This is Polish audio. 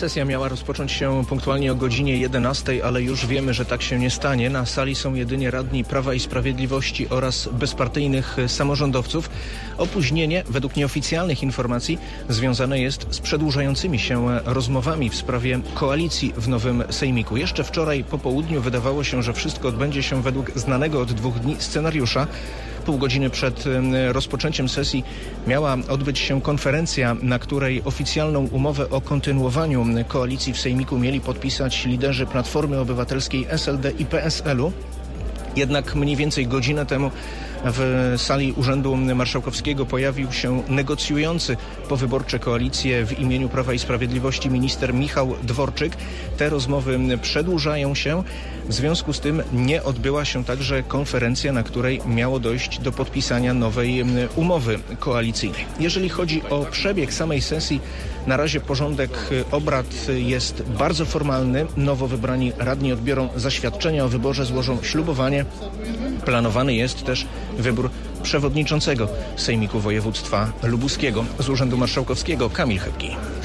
Sesja miała rozpocząć się punktualnie o godzinie 11, ale już wiemy, że tak się nie stanie. Na sali są jedynie radni Prawa i Sprawiedliwości oraz bezpartyjnych samorządowców. Opóźnienie, według nieoficjalnych informacji, związane jest z przedłużającymi się rozmowami w sprawie koalicji w nowym sejmiku. Jeszcze wczoraj po południu wydawało się, że wszystko odbędzie się według znanego od 2 dni scenariusza. Pół godziny przed rozpoczęciem sesji miała odbyć się konferencja, na której oficjalną umowę o kontynuowaniu koalicji w sejmiku mieli podpisać liderzy Platformy Obywatelskiej, SLD i PSL-u. Jednak mniej więcej godzinę temu w sali Urzędu Marszałkowskiego pojawił się negocjujący powyborcze koalicje w imieniu Prawa i Sprawiedliwości minister Michał Dworczyk. Te rozmowy przedłużają się. W związku z tym nie odbyła się także konferencja, na której miało dojść do podpisania nowej umowy koalicyjnej. Jeżeli chodzi o przebieg samej sesji, na razie porządek obrad jest bardzo formalny. Nowo wybrani radni odbiorą zaświadczenia o wyborze, złożą ślubowanie. Planowany jest też wybór przewodniczącego Sejmiku Województwa Lubuskiego. Z Urzędu Marszałkowskiego Kamil Chybki.